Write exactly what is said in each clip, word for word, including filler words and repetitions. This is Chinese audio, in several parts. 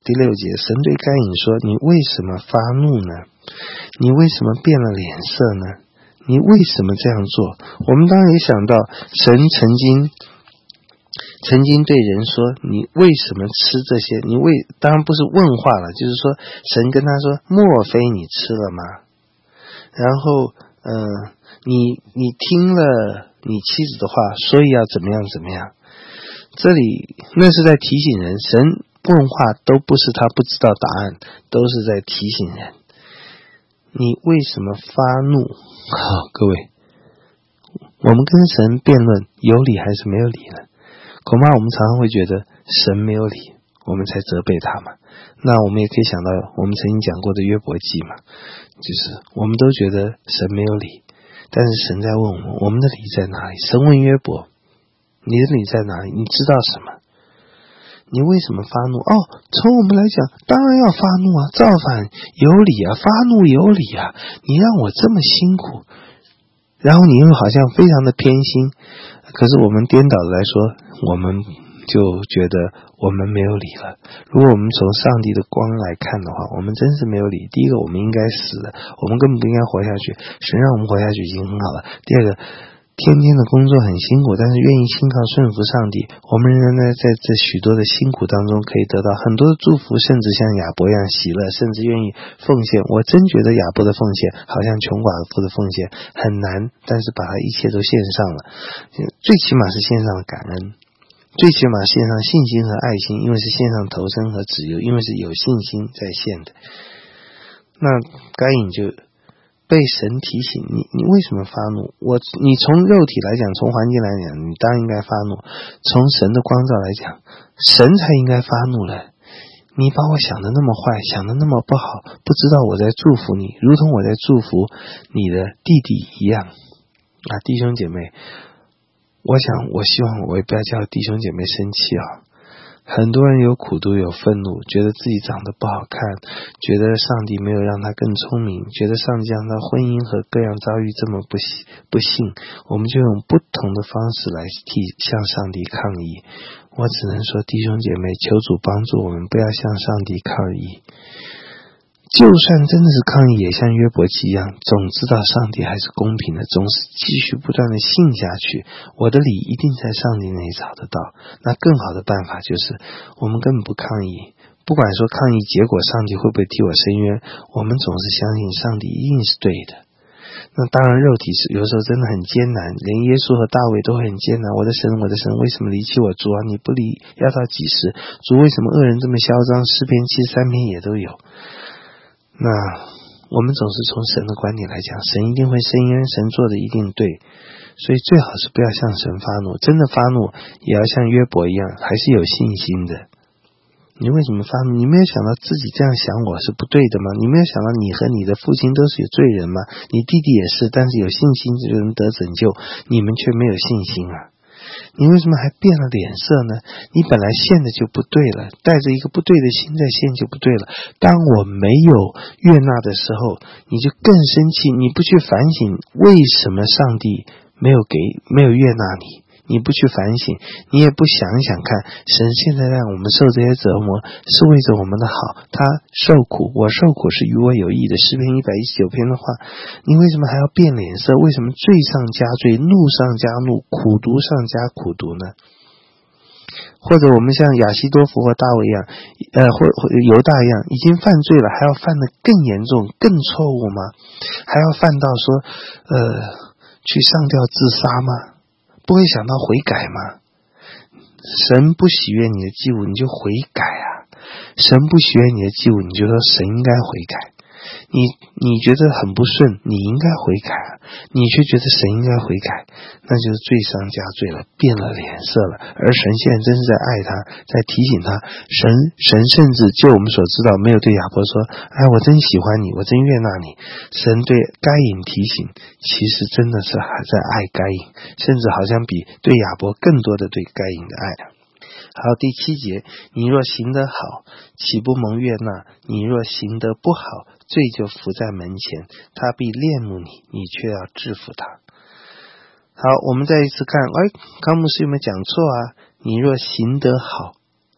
第六节，神对该隐说，你为什么发怒呢？你为什么变了脸色呢？你为什么这样做？我们当然也想到神曾经曾经对人说，你为什么吃这些？你为当然不是问话了，就是说神跟他说，莫非你吃了吗？然后呃，你你听了你妻子的话，所以要怎么样怎么样。这里那是在提醒人，神问话都不是他不知道答案，都是在提醒人，你为什么发怒？好，各位，我们跟神辩论有理还是没有理呢？恐怕我们常常会觉得神没有理，我们才责备他嘛。那我们也可以想到我们曾经讲过的约伯记嘛，就是我们都觉得神没有理，但是神在问我们，我们的理在哪里？神问约伯，你的理在哪里？你知道什么？你为什么发怒？哦，从我们来讲，当然要发怒啊，造反有理啊，发怒有理啊，你让我这么辛苦，然后你又好像非常的偏心。可是我们颠倒的来说，我们就觉得我们没有理了。如果我们从上帝的光来看的话，我们真是没有理。第一个，我们应该死了，我们根本不应该活下去，神让我们活下去已经很好了。第二个，天天的工作很辛苦，但是愿意信靠顺服上帝，我们仍然在这许多的辛苦当中可以得到很多的祝福，甚至像亚伯一样喜乐，甚至愿意奉献。我真觉得亚伯的奉献好像穷寡妇的奉献很难，但是把他一切都献上了，最起码是献上了感恩，最起码献上信心和爱心，因为是献上投身和自由，因为是有信心在献的。那该隐就被神提醒，你你为什么发怒？我你从肉体来讲，从环境来讲，你当然应该发怒。从神的光照来讲，神才应该发怒了。你把我想的那么坏，想的那么不好，不知道我在祝福你，如同我在祝福你的弟弟一样啊，弟兄姐妹，我想我希望我也不要叫弟兄姐妹生气啊。很多人有苦毒有愤怒，觉得自己长得不好看，觉得上帝没有让他更聪明，觉得上帝让他婚姻和各样遭遇这么不不幸，我们就用不同的方式来替向上帝抗议。我只能说，弟兄姐妹，求主帮助我们不要向上帝抗议。就算真的是抗议，也像约伯记一样，总知道上帝还是公平的，总是继续不断的信下去，我的理一定在上帝那里找得到。那更好的办法就是我们根本不抗议，不管说抗议结果上帝会不会替我伸冤，我们总是相信上帝一定是对的。那当然肉体是有时候真的很艰难，连耶稣和大卫都会很艰难。我的神，我的神，为什么离弃我？主啊，你不离要到几时？主，为什么恶人这么嚣张？诗篇七十三篇也都有。那我们总是从神的观点来讲，神一定会伸冤，神做的一定对，所以最好是不要向神发怒，真的发怒也要像约伯一样，还是有信心的。你为什么发怒？你没有想到自己这样想我是不对的吗？你没有想到你和你的父亲都是有罪人吗？你弟弟也是，但是有信心就能得拯救，你们却没有信心啊！你为什么还变了脸色呢？你本来献的就不对了，带着一个不对的心在献就不对了。当我没有悦纳的时候，你就更生气，你不去反省为什么上帝没有给没有悦纳你，你不去反省，你也不想想看，神现在让我们受这些折磨是为着我们的好，他受苦，我受苦是与我有益的。诗篇一百一十九篇的话，你为什么还要变脸色？为什么罪上加罪，怒上加怒，苦毒上加苦毒呢？或者我们像亚西多弗和大卫一样，呃，或或犹大一样，已经犯罪了，还要犯得更严重、更错误吗？还要犯到说，呃，去上吊自杀吗？不会想到悔改吗？神不喜悦你的祭物，你就悔改啊！神不喜悦你的祭物，你就说神应该悔改。你你觉得很不顺，你应该悔改啊，你却觉得神应该悔改，那就是罪上加罪了，变了脸色了。而神现在真是在爱他，在提醒他。神神甚至就我们所知道，没有对亚伯说，哎，我真喜欢你，我真悦纳你。神对该隐提醒，其实真的是还在爱该隐，甚至好像比对亚伯更多的对该隐的爱。好，第七节，你若行得好，岂不蒙悦纳？你若行得不好，罪就伏在门前，他必恋慕你，你却要制服他。好，我们再一次看，哎，康牧师有没有讲错啊？你若行得好，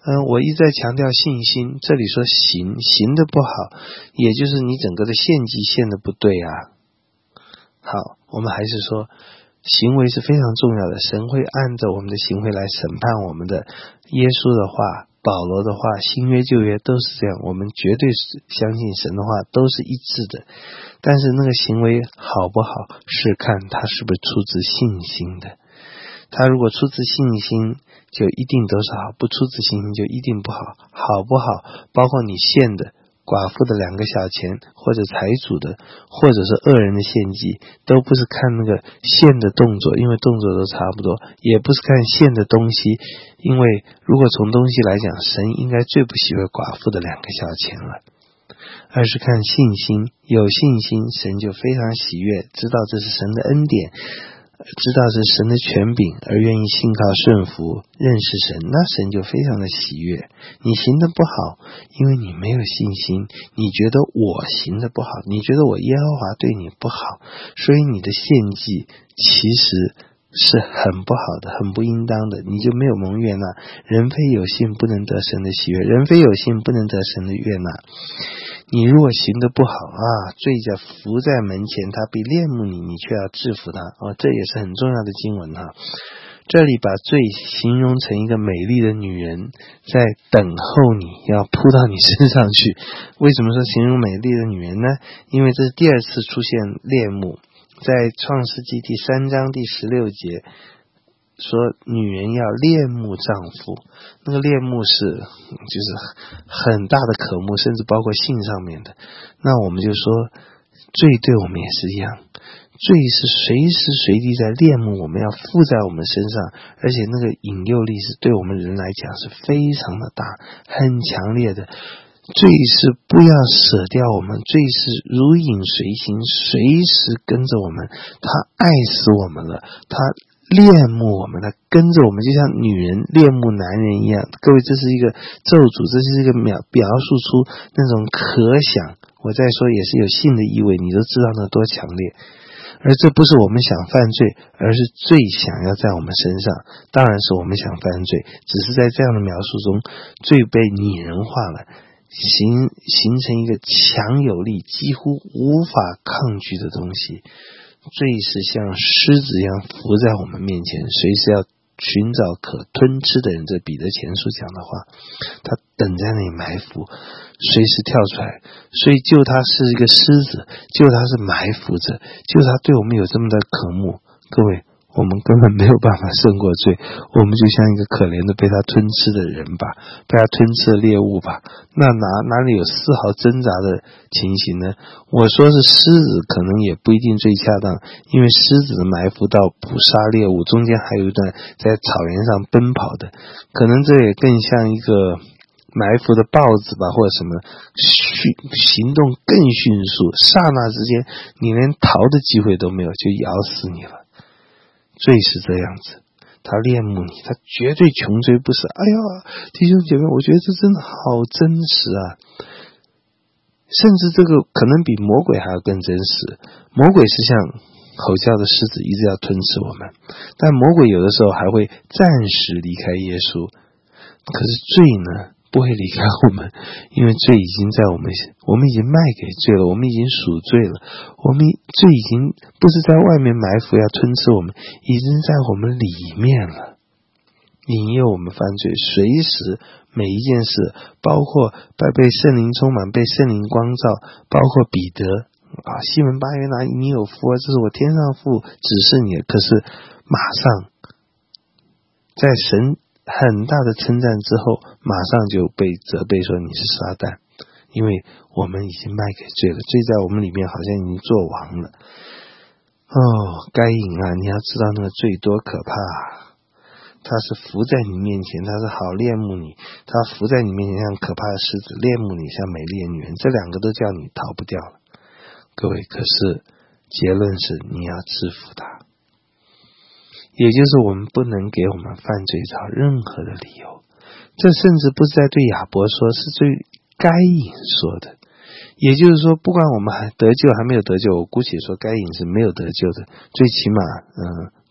嗯，我一直在强调信心，这里说行行的不好，也就是你整个的献祭献的不对啊。好，我们还是说行为是非常重要的，神会按照我们的行为来审判我们的。耶稣的话，保罗的话，新约旧约都是这样，我们绝对是相信神的话都是一致的。但是那个行为好不好，是看他是不是出自信心的。他如果出自信心，就一定都是好，不出自信心就一定不好。好不好，包括你献的寡妇的两个小钱，或者财主的，或者是恶人的献祭，都不是看那个献的动作，因为动作都差不多，也不是看献的东西，因为如果从东西来讲，神应该最不喜欢寡妇的两个小钱了，而是看信心。有信心，神就非常喜悦，知道这是神的恩典，知道是神的权柄，而愿意信靠顺服认识神，那神就非常的喜悦。你行的不好，因为你没有信心，你觉得我行的不好，你觉得我耶和华对你不好，所以你的献祭其实是很不好的，很不应当的，你就没有蒙悦纳。人非有信不能得神的喜悦，人非有信不能得神的悦纳。你如果行得不好啊，罪在伏在门前，他必恋慕你，你却要制服他。哦，这也是很重要的经文哈。这里把罪形容成一个美丽的女人，在等候你，要扑到你身上去。为什么说形容美丽的女人呢？因为这是第二次出现恋慕，在创世纪第三章第十六节说女人要恋慕丈夫，那个恋慕是就是很大的渴慕，甚至包括性上面的。那我们就说罪对我们也是一样，罪是随时随地在恋慕我们，要附在我们身上，而且那个引诱力是对我们人来讲是非常的大，很强烈的。罪是不要舍掉我们，罪是如影随形，随时跟着我们，他爱死我们了，他恋慕我们，他跟着我们，就像女人恋慕男人一样。各位，这是一个咒诅，这是一个描表述出那种可想，我再说也是有性的意味，你都知道那多强烈。而这不是我们想犯罪，而是罪想要在我们身上。当然是我们想犯罪，只是在这样的描述中，罪被拟人化了，形形成一个强有力，几乎无法抗拒的东西。罪是像狮子一样伏在我们面前，随时要寻找可吞吃的人。这彼得前书讲的话，他等在那里埋伏，随时跳出来。所以就他是一个狮子，就他是埋伏着，就他对我们有这么的渴慕。各位，我们根本没有办法胜过罪，我们就像一个可怜的被他吞吃的人吧，被他吞吃的猎物吧。那哪哪里有丝毫挣扎的情形呢？我说是狮子可能也不一定最恰当，因为狮子的埋伏到捕杀猎物中间还有一段在草原上奔跑的，可能这也更像一个埋伏的豹子吧，或者什么，行动更迅速，刹那之间你连逃的机会都没有，就咬死你了。罪是这样子，他恋慕你，他绝对穷追不舍。哎呀，弟兄姐妹，我觉得这真的好真实啊！甚至这个可能比魔鬼还要更真实。魔鬼是像吼叫的狮子，一直要吞吃我们，但魔鬼有的时候还会暂时离开耶稣。可是罪呢，不会离开我们，因为罪已经在我们，我们已经卖给罪了，我们已经赎罪了，我们罪已经不是在外面埋伏要吞吃我们，已经在我们里面了，引诱我们犯罪。随时每一件事，包括被圣灵充满，被圣灵光照，包括彼得啊，西门巴约拿，你有福啊，这是我天上父指示你的。可是马上在神很大的称赞之后，马上就被责备说你是撒旦，因为我们已经卖给罪了，罪在我们里面好像已经做王了。哦，该隐啊，你要知道那个罪多可怕啊！他是伏在你面前，他是好恋慕你，他伏在你面前像可怕的狮子，恋慕你像美丽的女人，这两个都叫你逃不掉了。各位，可是结论是你要制服他，也就是我们不能给我们犯罪找任何的理由。这甚至不是在对亚伯说，是对该隐说的。也就是说，不管我们还得救还没有得救，我姑且说该隐是没有得救的，最起码嗯，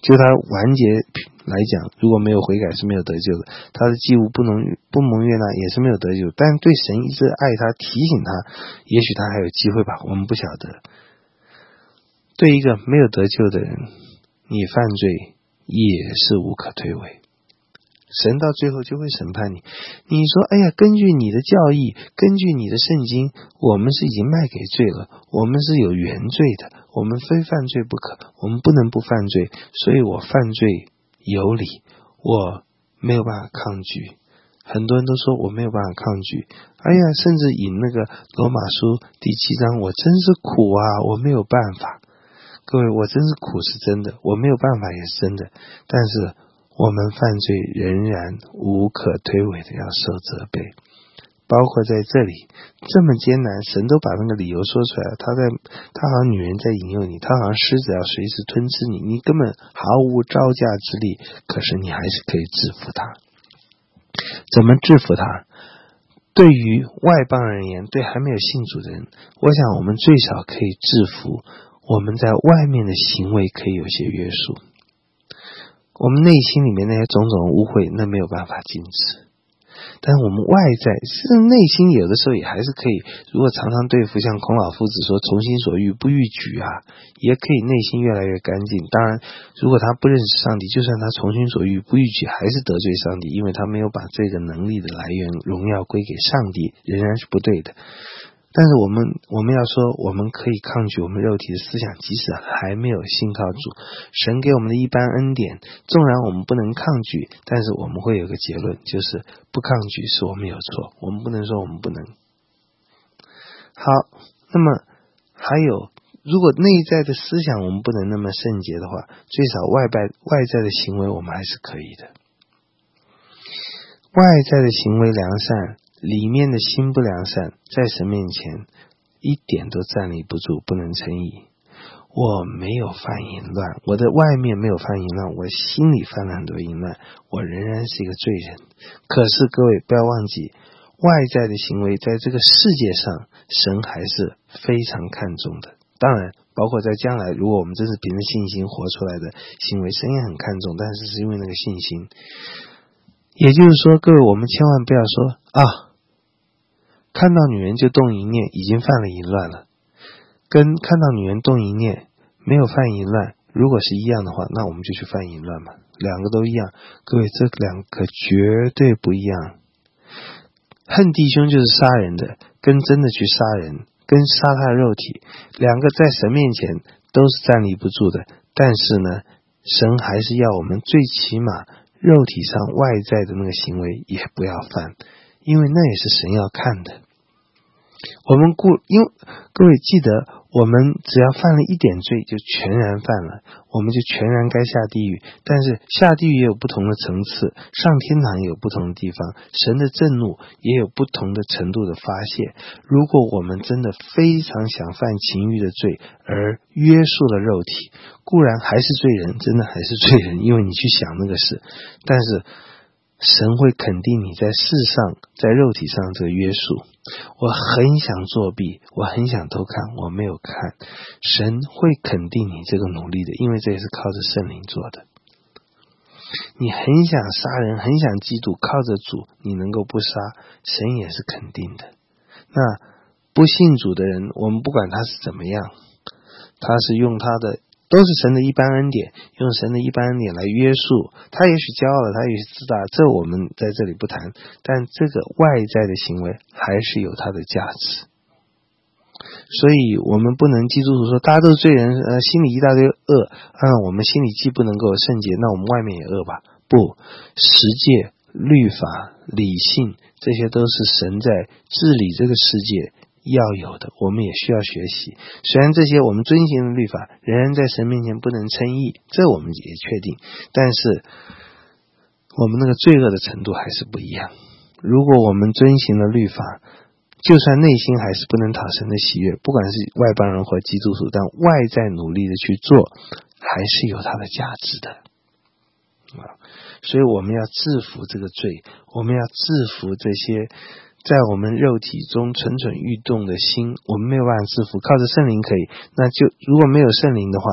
就他完结来讲，如果没有悔改是没有得救的，他的祭物不能不蒙悦纳也是没有得救。但对神一直爱他，提醒他，也许他还有机会吧，我们不晓得。对一个没有得救的人，你犯罪也是无可推诿，神到最后就会审判你。你说哎呀，根据你的教义，根据你的圣经，我们是已经卖给罪了，我们是有原罪的，我们非犯罪不可，我们不能不犯罪，所以我犯罪有理，我没有办法抗拒。很多人都说我没有办法抗拒，哎呀，甚至引那个罗马书第七章，我真是苦啊，我没有办法。各位，我真是苦是真的，我没有办法也是真的，但是我们犯罪仍然无可推诿的要受责备。包括在这里这么艰难，神都把那个理由说出来了，他在他好像女人在引诱你，他好像狮子要随时吞吃你，你根本毫无招架之力，可是你还是可以制服他。怎么制服他？对于外邦人而言，对还没有信主的人，我想我们最少可以制服我们在外面的行为，可以有些约束。我们内心里面那些种种污秽，那没有办法禁止。但是我们外在是内心有的时候也还是可以，如果常常对付像孔老夫子说从心所欲不逾矩啊，也可以内心越来越干净。当然如果他不认识上帝，就算他从心所欲不逾矩，还是得罪上帝，因为他没有把这个能力的来源荣耀归给上帝，仍然是不对的。但是我们我们要说，我们可以抗拒我们肉体的思想，即使还没有信靠主，神给我们的一般恩典，纵然我们不能抗拒，但是我们会有个结论，就是不抗拒是我们有错，我们不能说我们不能。好，那么还有，如果内在的思想我们不能那么圣洁的话，最少外在外在的行为我们还是可以的。外在的行为良善，里面的心不良善，在神面前一点都站立不住，不能称义。我没有犯淫乱，我的外面没有犯淫乱，我心里犯了很多淫乱，我仍然是一个罪人。可是各位不要忘记，外在的行为在这个世界上神还是非常看重的。当然包括在将来，如果我们真是凭着信心活出来的行为，神也很看重，但是是因为那个信心。也就是说，各位我们千万不要说啊，看到女人就动淫念，已经犯了淫乱了，跟看到女人动淫念没有犯淫乱如果是一样的话，那我们就去犯淫乱嘛，两个都一样。各位，这两个绝对不一样。恨弟兄就是杀人的，跟真的去杀人，跟杀他的肉体，两个在神面前都是站立不住的。但是呢，神还是要我们最起码肉体上外在的那个行为也不要犯，因为那也是神要看的。我们故因为各位记得，我们只要犯了一点罪就全然犯了，我们就全然该下地狱。但是下地狱也有不同的层次，上天堂也有不同的地方，神的震怒也有不同的程度的发泄。如果我们真的非常想犯情欲的罪而约束了肉体，固然还是罪人，真的还是罪人，因为你去想那个事，但是神会肯定你在世上在肉体上这个约束。我很想作弊，我很想偷看，我没有看，神会肯定你这个努力的，因为这也是靠着圣灵做的。你很想杀人，很想嫉妒，靠着主你能够不杀，神也是肯定的。那不信主的人，我们不管他是怎么样，他是用他的都是神的一般恩典，用神的一般恩典来约束他，也许骄傲了，他也许自大，这我们在这里不谈，但这个外在的行为还是有它的价值。所以我们不能基督徒说大家都是罪人，呃，心里一大堆恶，啊，我们心里既不能够圣洁，那我们外面也恶吧？不，十诫、律法、理性，这些都是神在治理这个世界要有的，我们也需要学习。虽然这些我们遵行的律法仍然在神面前不能称义，这我们也确定，但是我们那个罪恶的程度还是不一样。如果我们遵行了律法，就算内心还是不能讨神的喜悦，不管是外邦人或基督徒，但外在努力的去做还是有它的价值的。所以我们要制服这个罪，我们要制服这些在我们肉体中蠢蠢欲动的心，我们没有办法制服，靠着圣灵可以。那就如果没有圣灵的话，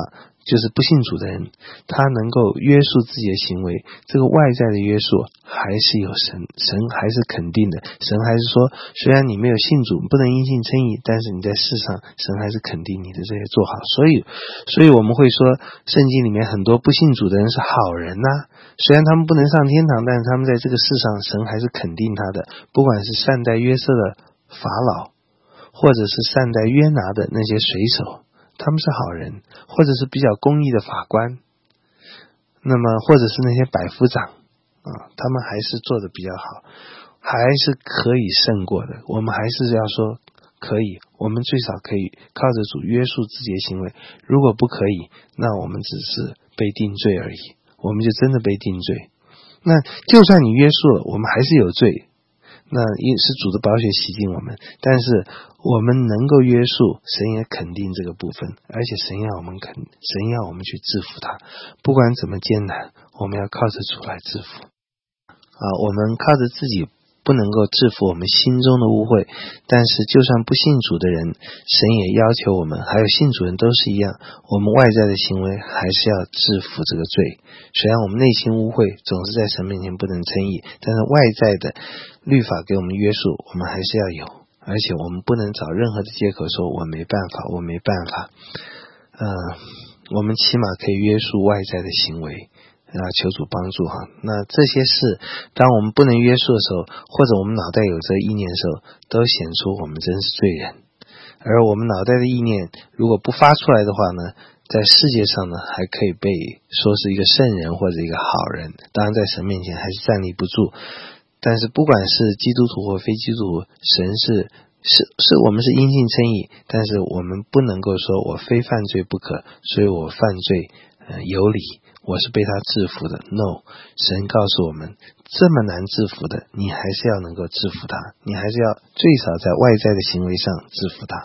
就是不信主的人，他能够约束自己的行为，这个外在的约束还是有神，神还是肯定的，神还是说，虽然你没有信主，不能因信称义，但是你在世上，神还是肯定你的这些做好。所以，所以我们会说，圣经里面很多不信主的人是好人呐、啊，虽然他们不能上天堂，但是他们在这个世上，神还是肯定他的，不管是善待约瑟的法老，或者是善待约拿的那些水手，他们是好人，或者是比较公义的法官，那么或者是那些百夫长啊，他们还是做得比较好，还是可以胜过的。我们还是要说可以，我们最少可以靠着主约束自己的行为，如果不可以，那我们只是被定罪而已，我们就真的被定罪。那就算你约束了，我们还是有罪，那也是主的宝血洗净我们，但是我们能够约束，神也肯定这个部分，而且神要我们肯，神要我们去制服它，不管怎么艰难，我们要靠着主来制服啊，我们靠着自己不能够制服我们心中的污秽，但是就算不信主的人，神也要求我们，还有信主人都是一样，我们外在的行为还是要制服这个罪。虽然我们内心污秽，总是在神面前不能称义，但是外在的律法给我们约束，我们还是要有，而且我们不能找任何的借口说我没办法，我没办法。呃，我们起码可以约束外在的行为。啊，求主帮助哈。那这些事，当我们不能约束的时候，或者我们脑袋有这意念的时候，都显出我们真是罪人。而我们脑袋的意念如果不发出来的话呢，在世界上呢，还可以被说是一个圣人或者一个好人，当然在神面前还是站立不住。但是不管是基督徒或非基督徒，神是是是我们是因信称义，但是我们不能够说我非犯罪不可，所以我犯罪呃有理，我是被他制服的。 No， 神告诉我们，这么难制服的，你还是要能够制服他，你还是要最少在外在的行为上制服他。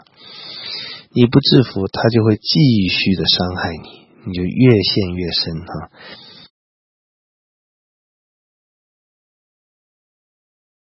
你不制服他，就会继续的伤害你，你就越陷越深哈。